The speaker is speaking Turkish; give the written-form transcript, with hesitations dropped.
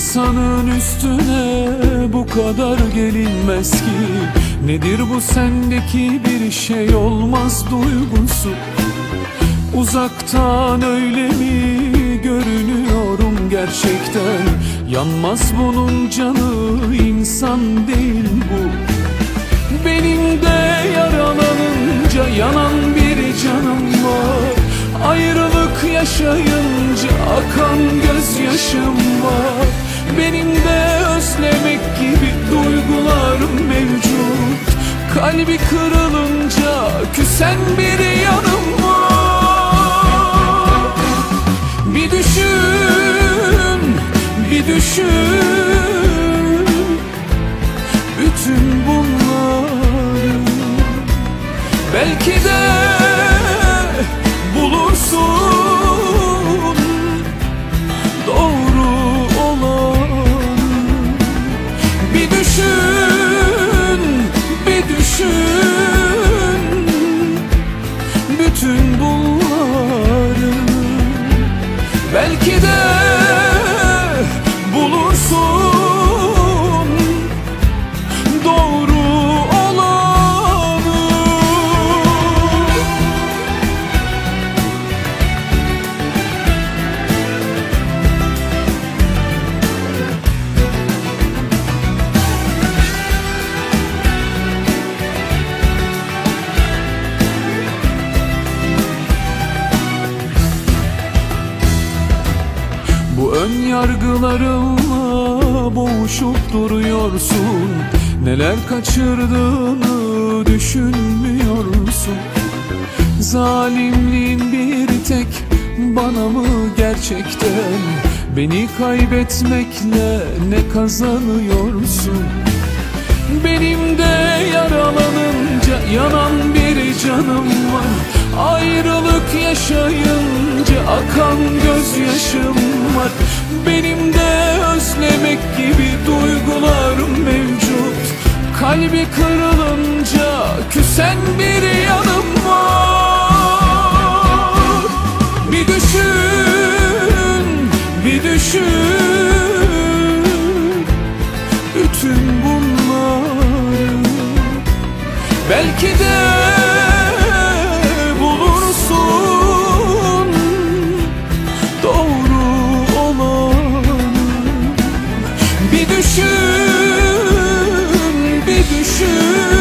İnsanın üstüne bu kadar gelinmez ki. Nedir bu sendeki bir şey olmaz duygusu? Uzaktan öyle mi görünüyorum gerçekten? Yanmaz bunun canı, insan değil bu. Benim de yaralanınca yanan bir canım var. Ayrılık yaşayınca akan gözyaşım var. Benim de özlemek gibi duygularım mevcut. Kalbi kırılınca küsen bir yanım var. Bir düşün, bir düşün bütün bunları. Belki de bulursun doğru olanı. Bir düşün, bir düşün bütün bunları. Belki de bulursun doğru olanı. Bu ön yargılarınla boğuşup duruyorsun. Neler kaçırdığını düşünmüyorsun. Zalimliğin bir tek bana mı gerçekten? Beni kaybetmekle ne kazanıyorsun? Benim de yaralanınca yanan bir canım var. Ayrılık yaşayınca akan gözyaşım var. Benim de özlemek gibi duygularım mevcut. Kalbi kırılınca küsen bir yanım var. Bir düşün, bir düşün bütün bunları. Belki de bulursun doğru olanı. Bir düşün, bir düşün